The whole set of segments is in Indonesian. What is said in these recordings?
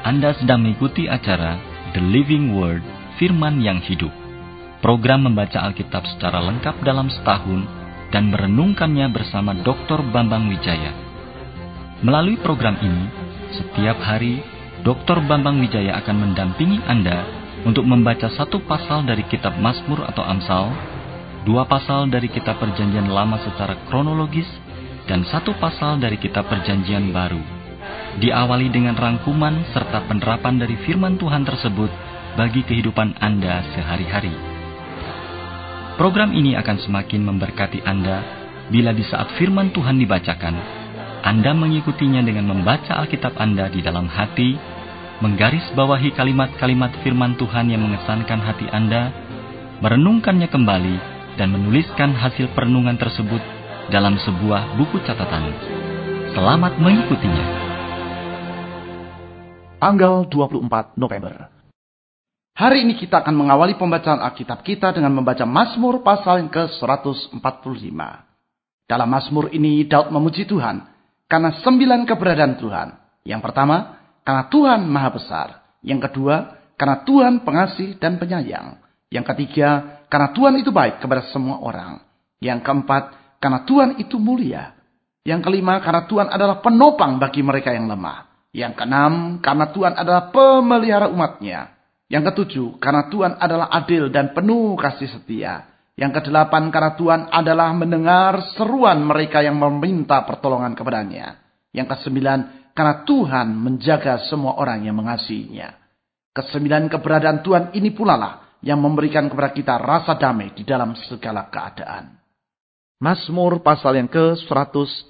Anda sedang mengikuti acara The Living Word, Firman yang Hidup. Program membaca Alkitab secara lengkap dalam setahun dan merenungkannya bersama Dr. Bambang Wijaya. Melalui program ini, setiap hari Dr. Bambang Wijaya akan mendampingi Anda untuk membaca satu pasal dari kitab Mazmur atau Amsal, dua pasal dari kitab Perjanjian Lama secara kronologis, dan satu pasal dari kitab Perjanjian Baru. Diawali dengan rangkuman serta penerapan dari firman Tuhan tersebut bagi kehidupan Anda sehari-hari. Program ini akan semakin memberkati Anda bila di saat firman Tuhan dibacakan, Anda mengikutinya dengan membaca Alkitab Anda di dalam hati, menggarisbawahi kalimat-kalimat firman Tuhan yang mengesankan hati Anda, merenungkannya kembali, dan menuliskan hasil perenungan tersebut dalam sebuah buku catatan. Selamat mengikutinya. Tanggal 24 November. Hari ini kita akan mengawali pembacaan Alkitab kita dengan membaca Mazmur pasal yang ke-145. Dalam Mazmur ini Daud memuji Tuhan karena 9 keberadaan Tuhan. Yang pertama, karena Tuhan Maha Besar. Yang kedua, karena Tuhan pengasih dan penyayang. Yang ketiga, karena Tuhan itu baik kepada semua orang. Yang keempat, karena Tuhan itu mulia. Yang kelima, karena Tuhan adalah penopang bagi mereka yang lemah. Yang keenam, karena Tuhan adalah pemelihara umatnya. Yang ketujuh, karena Tuhan adalah adil dan penuh kasih setia. Yang kedelapan, karena Tuhan adalah mendengar seruan mereka yang meminta pertolongan kepadanya. Yang kesembilan, karena Tuhan menjaga semua orang yang mengasihinya. Kesembilan keberadaan Tuhan ini pula lah yang memberikan kepada kita rasa damai di dalam segala keadaan. Mazmur pasal yang ke-145.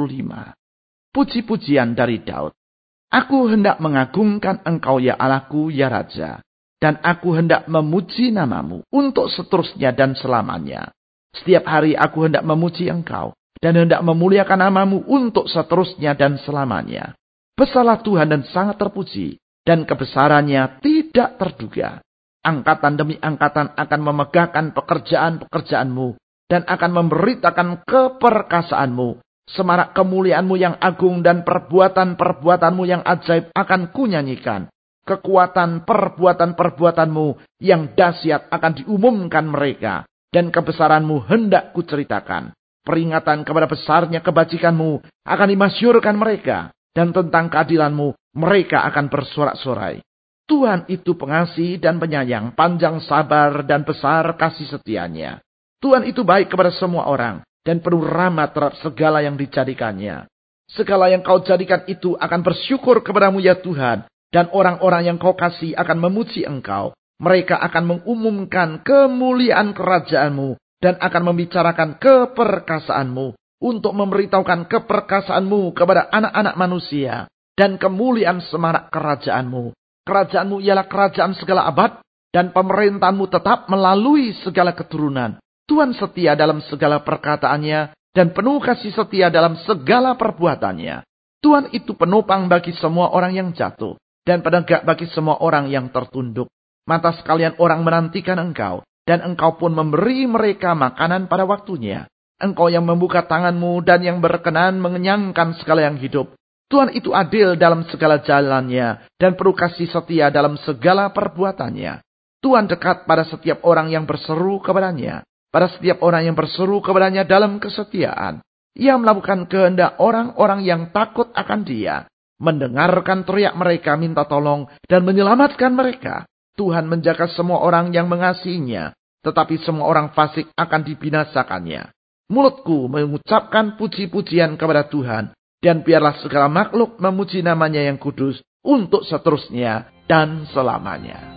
Puji-pujian dari Daud. Aku hendak mengagungkan Engkau ya Allahku ya Raja, dan aku hendak memuji namamu untuk seterusnya dan selamanya. Setiap hari aku hendak memuji Engkau, dan hendak memuliakan namamu untuk seterusnya dan selamanya. Besarlah Tuhan dan sangat terpuji, dan kebesarannya tidak terduga. Angkatan demi angkatan akan memegahkan pekerjaan-pekerjaanmu, dan akan memberitakan keperkasaanmu. Semarak kemuliaanmu yang agung dan perbuatan-perbuatanmu yang ajaib akan kunyanyikan. Kekuatan perbuatan-perbuatanmu yang dahsyat akan diumumkan mereka. Dan kebesaranmu hendak kuceritakan. Peringatan kepada besarnya kebajikanmu akan dimasyhurkan mereka. Dan tentang keadilanmu mereka akan bersorak-sorai. Tuhan itu pengasih dan penyayang, panjang sabar dan besar kasih setianya. Tuhan itu baik kepada semua orang. Dan penuh rahmat terhadap segala yang dijadikannya. Segala yang kau jadikan itu akan bersyukur kepadamu ya Tuhan. Dan orang-orang yang kau kasih akan memuji Engkau. Mereka akan mengumumkan kemuliaan kerajaanmu. Dan akan membicarakan keperkasaanmu. Untuk memberitahukan keperkasaanmu kepada anak-anak manusia. Dan kemuliaan semarak kerajaanmu. Kerajaanmu ialah kerajaan segala abad. Dan pemerintahanmu tetap melalui segala keturunan. Tuhan setia dalam segala perkataannya dan penuh kasih setia dalam segala perbuatannya. Tuhan itu penopang bagi semua orang yang jatuh dan penegak bagi semua orang yang tertunduk. Mata sekalian orang menantikan Engkau dan Engkau pun memberi mereka makanan pada waktunya. Engkau yang membuka tanganmu dan yang berkenan mengenyangkan segala yang hidup. Tuhan itu adil dalam segala jalannya dan penuh kasih setia dalam segala perbuatannya. Tuhan dekat pada setiap orang yang berseru kepadanya. Pada setiap orang yang berseru kepadanya dalam kesetiaan. Ia melakukan kehendak orang-orang yang takut akan Dia. Mendengarkan teriak mereka minta tolong dan menyelamatkan mereka. Tuhan menjaga semua orang yang mengasihinya. Tetapi semua orang fasik akan dibinasakannya. Mulutku mengucapkan puji-pujian kepada Tuhan. Dan biarlah segala makhluk memuji namanya yang kudus. Untuk seterusnya dan selamanya.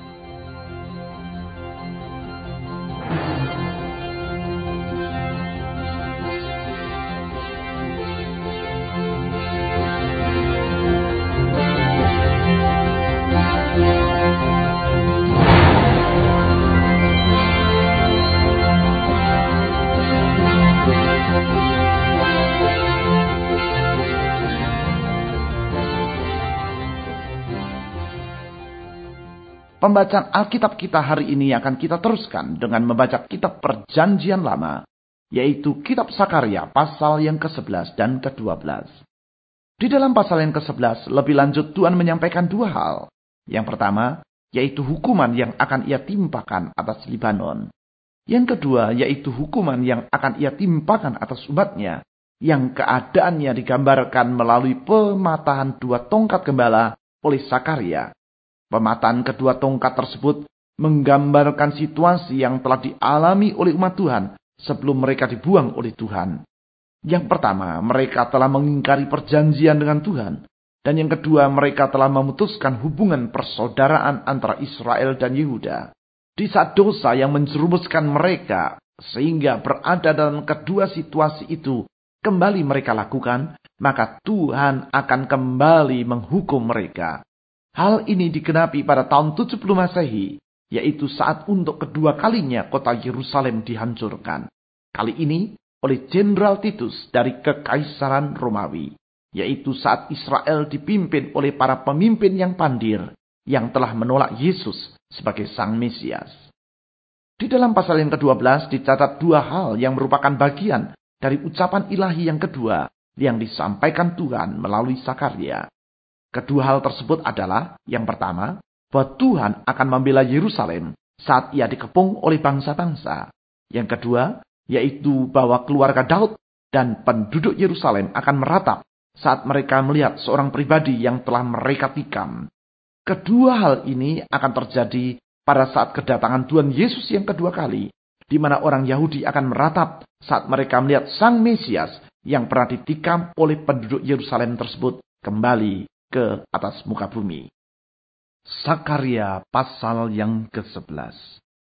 Pembacaan Alkitab kita hari ini akan kita teruskan dengan membaca kitab Perjanjian Lama, yaitu kitab Sakaria pasal yang ke-11 dan ke-12. Di dalam pasal yang ke-11, lebih lanjut Tuhan menyampaikan dua hal. Yang pertama, yaitu hukuman yang akan ia timpakan atas Libanon. Yang kedua, yaitu hukuman yang akan ia timpakan atas umatnya, yang keadaannya digambarkan melalui pematahan dua tongkat gembala oleh Sakaria. Pematahan kedua tongkat tersebut menggambarkan situasi yang telah dialami oleh umat Tuhan sebelum mereka dibuang oleh Tuhan. Yang pertama, mereka telah mengingkari perjanjian dengan Tuhan. Dan yang kedua, mereka telah memutuskan hubungan persaudaraan antara Israel dan Yehuda. Di saat dosa yang menjerumuskan mereka, sehingga berada dalam kedua situasi itu, kembali mereka lakukan, maka Tuhan akan kembali menghukum mereka. Hal ini digenapi pada tahun 70 Masehi, yaitu saat untuk kedua kalinya kota Yerusalem dihancurkan. Kali ini oleh Jenderal Titus dari Kekaisaran Romawi, yaitu saat Israel dipimpin oleh para pemimpin yang pandir, yang telah menolak Yesus sebagai Sang Mesias. Di dalam pasal yang ke-12 dicatat dua hal yang merupakan bagian dari ucapan ilahi yang kedua yang disampaikan Tuhan melalui Sakaria. Kedua hal tersebut adalah, yang pertama, bahwa Tuhan akan membela Yerusalem saat ia dikepung oleh bangsa-bangsa. Yang kedua, yaitu bahwa keluarga Daud dan penduduk Yerusalem akan meratap saat mereka melihat seorang pribadi yang telah mereka tikam. Kedua hal ini akan terjadi pada saat kedatangan Tuhan Yesus yang kedua kali, di mana orang Yahudi akan meratap saat mereka melihat Sang Mesias yang pernah ditikam oleh penduduk Yerusalem tersebut kembali ke atas muka bumi. Sakaria pasal yang ke-11.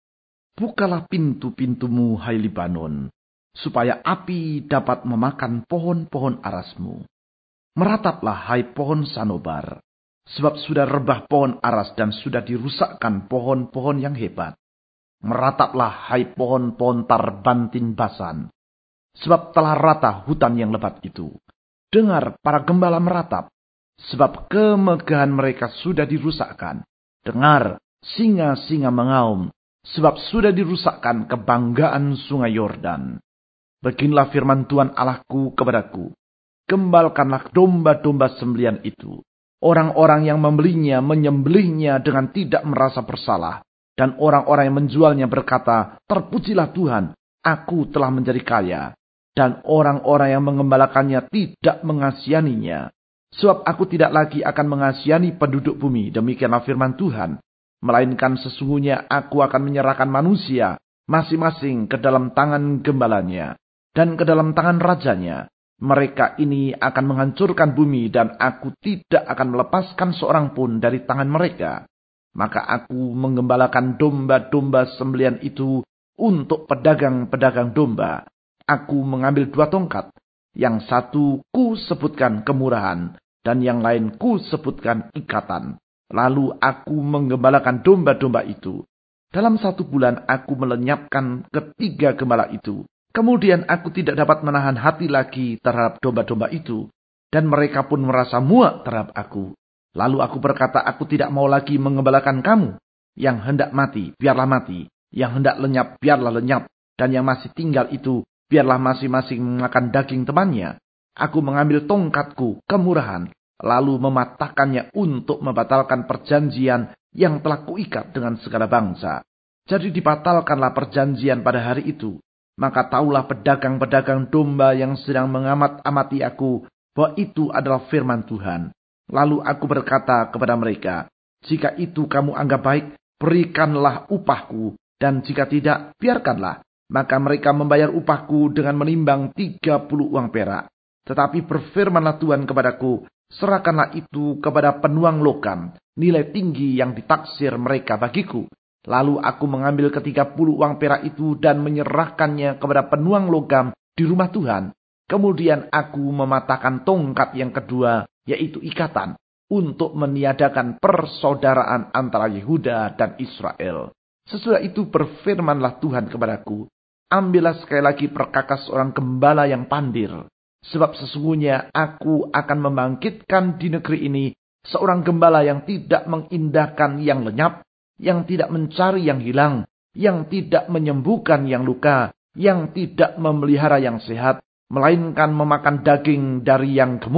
Bukalah pintu-pintumu, hai Libanon, supaya api dapat memakan pohon-pohon arasmu. Merataplah, hai pohon sanobar, sebab sudah rebah pohon aras dan sudah dirusakkan pohon-pohon yang hebat. Merataplah, hai pohon-pohon tarbantin Basan, sebab telah rata hutan yang lebat itu. Dengar para gembala meratap, sebab kemegahan mereka sudah dirusakkan. Dengar singa-singa mengaum, sebab sudah dirusakkan kebanggaan sungai Yordan. Beginilah firman Tuhan Allahku kepadaku. Gembalkanlah domba-domba sembelian itu. Orang-orang yang membelinya menyembelihnya dengan tidak merasa bersalah. Dan orang-orang yang menjualnya berkata, terpujilah Tuhan, aku telah menjadi kaya. Dan orang-orang yang mengembalakannya tidak mengasihaninya. Sebab aku tidak lagi akan mengasihani penduduk bumi, demikianlah firman Tuhan. Melainkan sesungguhnya aku akan menyerahkan manusia masing-masing ke dalam tangan gembalanya dan ke dalam tangan rajanya. Mereka ini akan menghancurkan bumi dan aku tidak akan melepaskan seorang pun dari tangan mereka. Maka aku menggembalakan domba-domba sembelian itu untuk pedagang-pedagang domba. Aku mengambil dua tongkat. Yang satu ku sebutkan kemurahan dan yang lain ku sebutkan ikatan. Lalu aku menggembalakan domba-domba itu. Dalam 1 bulan aku melenyapkan ketiga gembala itu. Kemudian aku tidak dapat menahan hati lagi terhadap domba-domba itu. Dan mereka pun merasa muak terhadap aku. Lalu aku berkata, aku tidak mau lagi mengembalakan kamu. Yang hendak mati, biarlah mati. Yang hendak lenyap, biarlah lenyap. Dan yang masih tinggal itu, biarlah masing-masing memakan daging temannya. Aku mengambil tongkatku, kemurahan, lalu mematahkannya untuk membatalkan perjanjian yang telah kuikat dengan segala bangsa. Jadi dibatalkanlah perjanjian pada hari itu. Maka taulah pedagang-pedagang domba yang sedang mengamat-amati aku, bahwa itu adalah firman Tuhan. Lalu aku berkata kepada mereka, jika itu kamu anggap baik, berikanlah upahku, dan jika tidak, biarkanlah. Maka mereka membayar upahku dengan menimbang 30 uang perak. Tetapi berfirmanlah Tuhan kepadaku, serahkanlah itu kepada penuang logam, nilai tinggi yang ditaksir mereka bagiku. Lalu aku mengambil ke-30 uang perak itu dan menyerahkannya kepada penuang logam di rumah Tuhan. Kemudian aku mematahkan tongkat yang kedua, yaitu ikatan, untuk meniadakan persaudaraan antara Yehuda dan Israel. Sesudah itu berfirmanlah Tuhan kepadaku, ambillah sekali lagi perkakas orang gembala yang pandir. Sebab sesungguhnya aku akan membangkitkan di negeri ini seorang gembala yang tidak mengindahkan yang lenyap, yang tidak mencari yang hilang, yang tidak menyembuhkan yang luka, yang tidak memelihara yang sehat, melainkan memakan daging dari yang gemuk,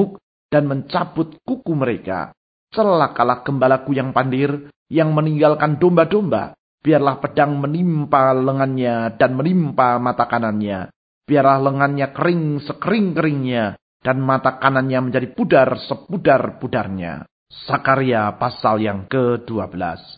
dan mencabut kuku mereka. Celakalah gembalaku yang pandir, yang meninggalkan domba-domba. Biarlah pedang menimpa lengannya dan menimpa mata kanannya. Biarlah lengannya kering sekering-keringnya dan mata kanannya menjadi pudar sepudar-pudarnya. Sakaria pasal yang ke-12.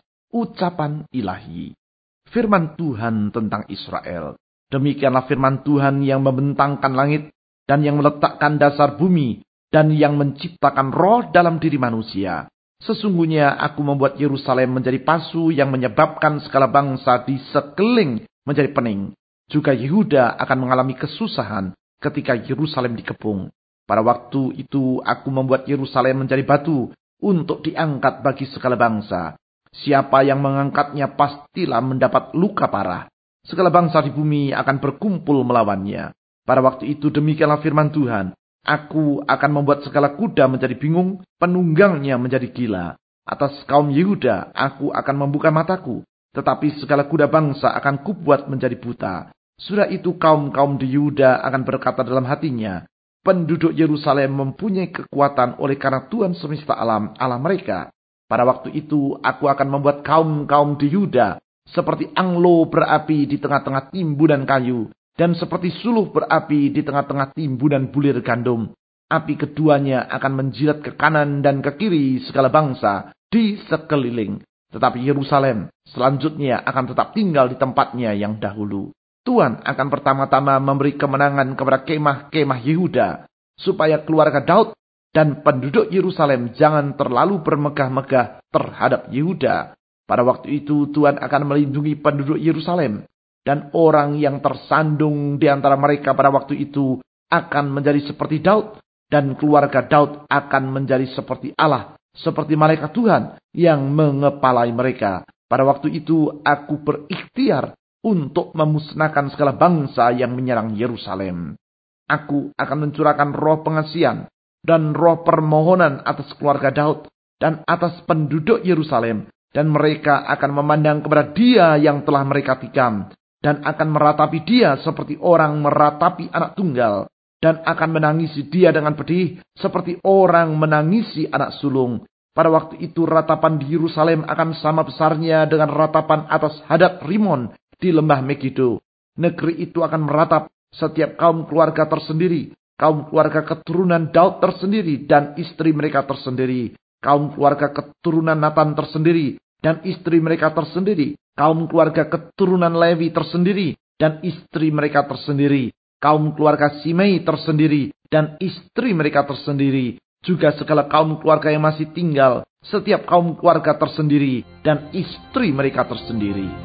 Ucapan ilahi. Firman Tuhan tentang Israel. Demikianlah firman Tuhan yang membentangkan langit dan yang meletakkan dasar bumi dan yang menciptakan roh dalam diri manusia. Sesungguhnya aku membuat Yerusalem menjadi pasu yang menyebabkan segala bangsa di sekeliling menjadi pening. Juga Yehuda akan mengalami kesusahan ketika Yerusalem dikepung. Pada waktu itu aku membuat Yerusalem menjadi batu untuk diangkat bagi segala bangsa. Siapa yang mengangkatnya pastilah mendapat luka parah. Segala bangsa di bumi akan berkumpul melawannya. Pada waktu itu demikianlah firman Tuhan. Aku akan membuat segala kuda menjadi bingung, penunggangnya menjadi gila. Atas kaum Yehuda, aku akan membuka mataku, tetapi segala kuda bangsa akan kubuat menjadi buta. Sudah itu kaum-kaum di Yehuda akan berkata dalam hatinya, penduduk Yerusalem mempunyai kekuatan oleh karena Tuhan semesta alam, Allah mereka. Pada waktu itu, aku akan membuat kaum-kaum di Yehuda seperti anglo berapi di tengah-tengah timbunan kayu, dan seperti suluh berapi di tengah-tengah timbunan bulir gandum. Api keduanya akan menjilat ke kanan dan ke kiri segala bangsa di sekeliling. Tetapi Yerusalem selanjutnya akan tetap tinggal di tempatnya yang dahulu. Tuhan akan pertama-tama memberi kemenangan kepada kemah-kemah Yehuda, supaya keluarga Daud dan penduduk Yerusalem jangan terlalu bermegah-megah terhadap Yehuda. Pada waktu itu Tuhan akan melindungi penduduk Yerusalem. Dan orang yang tersandung di antara mereka pada waktu itu akan menjadi seperti Daud. Dan keluarga Daud akan menjadi seperti Allah. Seperti malaikat Tuhan yang mengepalai mereka. Pada waktu itu aku berikhtiar untuk memusnahkan segala bangsa yang menyerang Yerusalem. Aku akan mencurahkan roh pengasihan dan roh permohonan atas keluarga Daud dan atas penduduk Yerusalem. Dan mereka akan memandang kepada Dia yang telah mereka tikam. Dan akan meratapi Dia seperti orang meratapi anak tunggal. Dan akan menangisi Dia dengan pedih seperti orang menangisi anak sulung. Pada waktu itu ratapan di Yerusalem akan sama besarnya dengan ratapan atas Hadad Rimon di lembah Megido. Negeri itu akan meratap setiap kaum keluarga tersendiri. Kaum keluarga keturunan Daud tersendiri dan istri mereka tersendiri. Kaum keluarga keturunan Natan tersendiri dan istri mereka tersendiri. Kaum keluarga keturunan Lewi tersendiri dan istri mereka tersendiri. Kaum keluarga Simei tersendiri dan istri mereka tersendiri. Juga segala kaum keluarga yang masih tinggal. Setiap kaum keluarga tersendiri dan istri mereka tersendiri.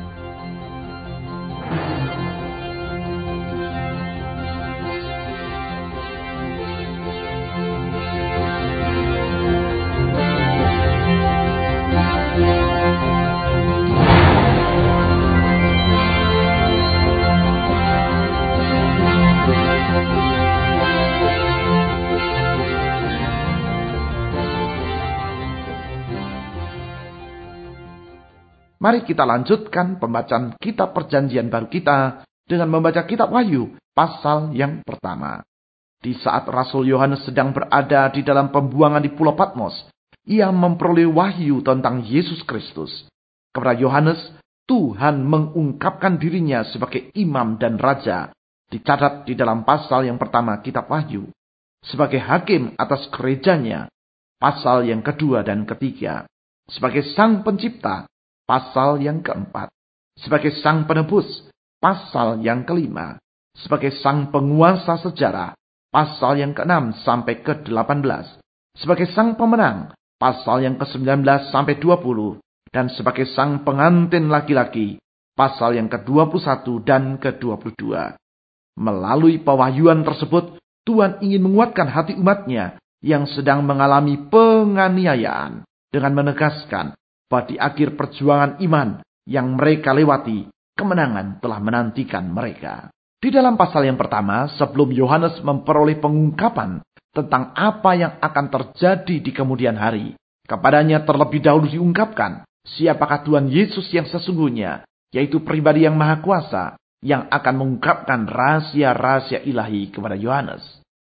Mari kita lanjutkan pembacaan kitab perjanjian baru kita dengan membaca kitab Wahyu pasal yang pertama. Di saat Rasul Yohanes sedang berada di dalam pembuangan di Pulau Patmos, ia memperoleh wahyu tentang Yesus Kristus. Kepada Yohanes, Tuhan mengungkapkan dirinya sebagai imam dan raja, dicatat di dalam pasal yang pertama kitab Wahyu. Sebagai hakim atas gerejanya, pasal yang kedua dan ketiga. Sebagai sang pencipta, pasal yang keempat. Sebagai sang penebus, pasal yang kelima. Sebagai sang penguasa sejarah, pasal yang ke-6 sampai ke-18. Sebagai sang pemenang, pasal yang ke-19 sampai 20. Dan sebagai sang pengantin laki-laki, pasal yang ke-21 dan ke-22. Melalui pewahyuan tersebut, Tuhan ingin menguatkan hati umatnya yang sedang mengalami penganiayaan dengan menegaskan bahwa di akhir perjuangan iman yang mereka lewati, kemenangan telah menantikan mereka. Di dalam pasal yang pertama, sebelum Yohanes memperoleh pengungkapan tentang apa yang akan terjadi di kemudian hari, kepadanya terlebih dahulu diungkapkan siapakah Tuhan Yesus yang sesungguhnya, yaitu pribadi yang maha kuasa, yang akan mengungkapkan rahasia-rahasia ilahi kepada Yohanes.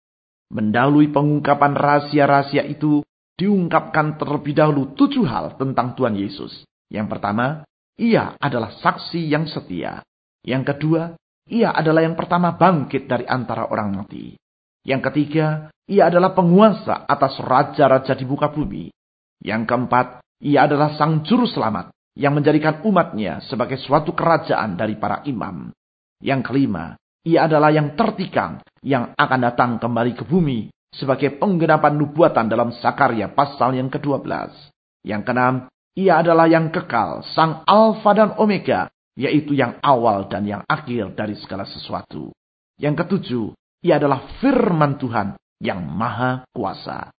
Mendahului pengungkapan rahasia-rahasia itu, diungkapkan terlebih dahulu 7 hal tentang Tuhan Yesus. Yang pertama, Ia adalah saksi yang setia. Yang kedua, Ia adalah yang pertama bangkit dari antara orang mati. Yang ketiga, Ia adalah penguasa atas raja-raja di muka bumi. Yang keempat, Ia adalah Sang Juru Selamat yang menjadikan umatnya sebagai suatu kerajaan dari para imam. Yang kelima, Ia adalah yang tertikam yang akan datang kembali ke bumi sebagai penggenapan nubuatan dalam Sakarya pasal yang ke-12. Yang keenam, Ia adalah yang kekal, Sang Alfa dan Omega, yaitu yang awal dan yang akhir dari segala sesuatu. Yang ketujuh, Ia adalah firman Tuhan yang maha kuasa.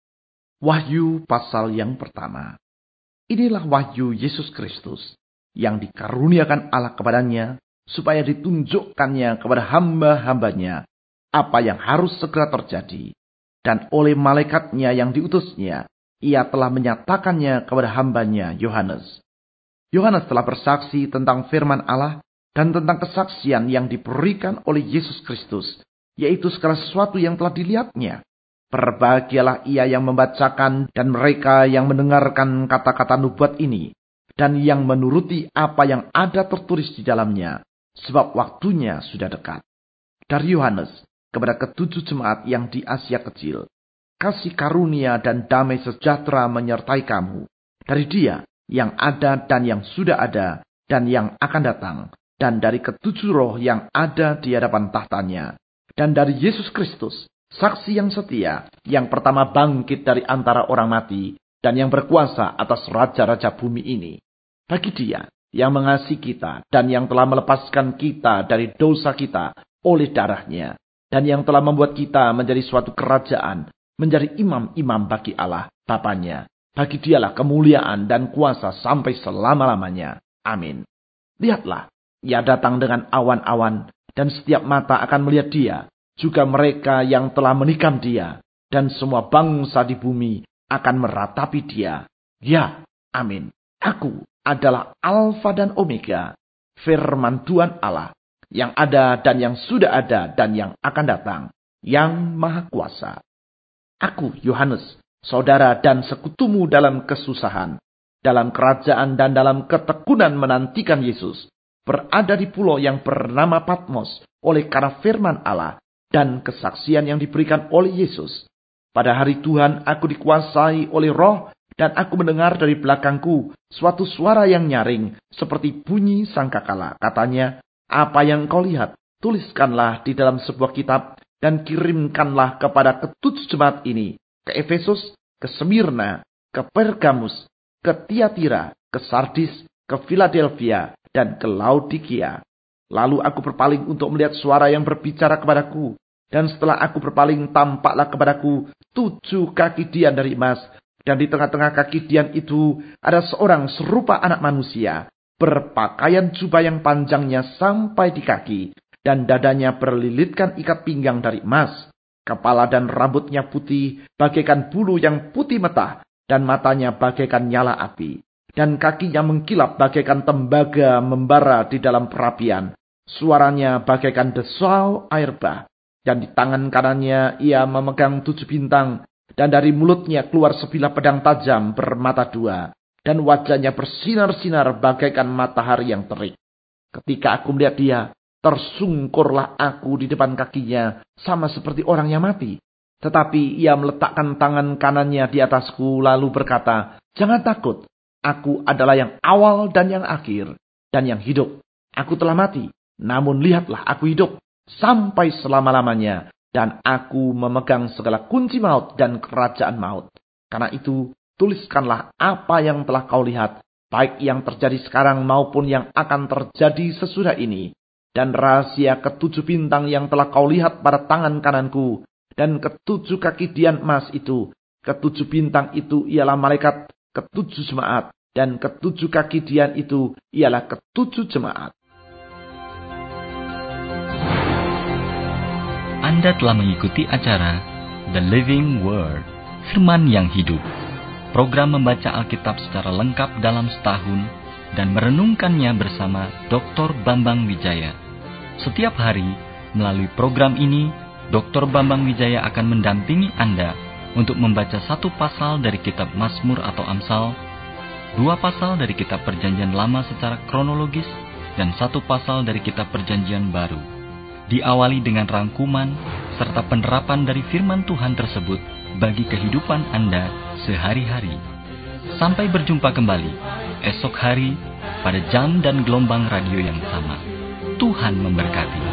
Wahyu pasal yang pertama. Inilah wahyu Yesus Kristus yang dikaruniakan Allah kepadanya, supaya ditunjukkannya kepada hamba-hambanya apa yang harus segera terjadi. Dan oleh malaikatnya yang diutusnya, Ia telah menyatakannya kepada hambanya Yohanes. Yohanes telah bersaksi tentang firman Allah dan tentang kesaksian yang diberikan oleh Yesus Kristus, yaitu segala sesuatu yang telah dilihatnya. Berbahagialah ia yang membacakan dan mereka yang mendengarkan kata-kata nubuat ini, dan yang menuruti apa yang ada tertulis di dalamnya, sebab waktunya sudah dekat. Dari Yohanes, kepada ketujuh jemaat yang di Asia Kecil, kasih karunia dan damai sejahtera menyertai kamu. Dari Dia yang ada dan yang sudah ada dan yang akan datang, dan dari ketujuh roh yang ada di hadapan tahtanya, dan dari Yesus Kristus, saksi yang setia, yang pertama bangkit dari antara orang mati, dan yang berkuasa atas raja-raja bumi ini. Bagi Dia yang mengasihi kita, dan yang telah melepaskan kita dari dosa kita oleh darahnya, dan yang telah membuat kita menjadi suatu kerajaan, menjadi imam-imam bagi Allah Bapanya. Bagi Dialah kemuliaan dan kuasa sampai selama-lamanya. Amin. Lihatlah, Ia datang dengan awan-awan, dan setiap mata akan melihat Dia, juga mereka yang telah menikam Dia, dan semua bangsa di bumi akan meratapi Dia. Ya, amin. Aku adalah Alfa dan Omega, firman Tuhan Allah, yang ada dan yang sudah ada dan yang akan datang, yang maha kuasa. Aku, Yohanes, saudara dan sekutumu dalam kesusahan, dalam kerajaan dan dalam ketekunan menantikan Yesus, berada di pulau yang bernama Patmos oleh karena firman Allah dan kesaksian yang diberikan oleh Yesus. Pada hari Tuhan aku dikuasai oleh Roh, dan aku mendengar dari belakangku suatu suara yang nyaring seperti bunyi sangkakala. Katanya, apa yang kau lihat, tuliskanlah di dalam sebuah kitab dan kirimkanlah kepada ketujuh jemaat ini, ke Efesus, ke Smyrna, ke Pergamus, ke Tiatira, ke Sardis, ke Philadelphia, dan ke Laodikia. Lalu aku berpaling untuk melihat suara yang berbicara kepadaku, dan setelah aku berpaling tampaklah kepadaku 7 kaki dian dari emas, dan di tengah-tengah kaki dian itu ada seorang serupa anak manusia, berpakaian jubah yang panjangnya sampai di kaki, dan dadanya berlilitkan ikat pinggang dari emas. Kepala dan rambutnya putih, bagaikan bulu yang putih metah, dan matanya bagaikan nyala api. Dan kakinya mengkilap bagaikan tembaga membara di dalam perapian. Suaranya bagaikan desau air bah. Dan di tangan kanannya ia memegang 7 bintang, dan dari mulutnya keluar sebilah pedang tajam bermata 2, dan wajahnya bersinar-sinar bagaikan matahari yang terik. Ketika aku melihat Dia, tersungkurlah aku di depan kakinya, sama seperti orang yang mati. Tetapi Ia meletakkan tangan kanannya di atasku, lalu berkata, jangan takut, aku adalah yang awal dan yang akhir, dan yang hidup. Aku telah mati, namun lihatlah aku hidup, sampai selama-lamanya, dan aku memegang segala kunci maut dan kerajaan maut. Karena itu, tuliskanlah apa yang telah kau lihat, baik yang terjadi sekarang maupun yang akan terjadi sesudah ini. Dan rahasia ke7 bintang yang telah kau lihat pada tangan kananku, dan ke7 kaki dian emas itu. Ke7 bintang itu ialah malaikat ke7 jemaat, dan ke7 kaki dian itu ialah ke7 jemaat. Anda telah mengikuti acara The Living Word, Firman yang Hidup. Program membaca Alkitab secara lengkap dalam setahun dan merenungkannya bersama Dr. Bambang Wijaya. Setiap hari, melalui program ini, Dr. Bambang Wijaya akan mendampingi Anda untuk membaca satu pasal dari kitab Mazmur atau Amsal, 2 pasal dari kitab Perjanjian Lama secara kronologis, dan 1 pasal dari kitab Perjanjian Baru. Diawali dengan rangkuman serta penerapan dari firman Tuhan tersebut bagi kehidupan Anda sehari-hari. Sampai berjumpa kembali esok hari pada jam dan gelombang radio yang sama. Tuhan memberkati.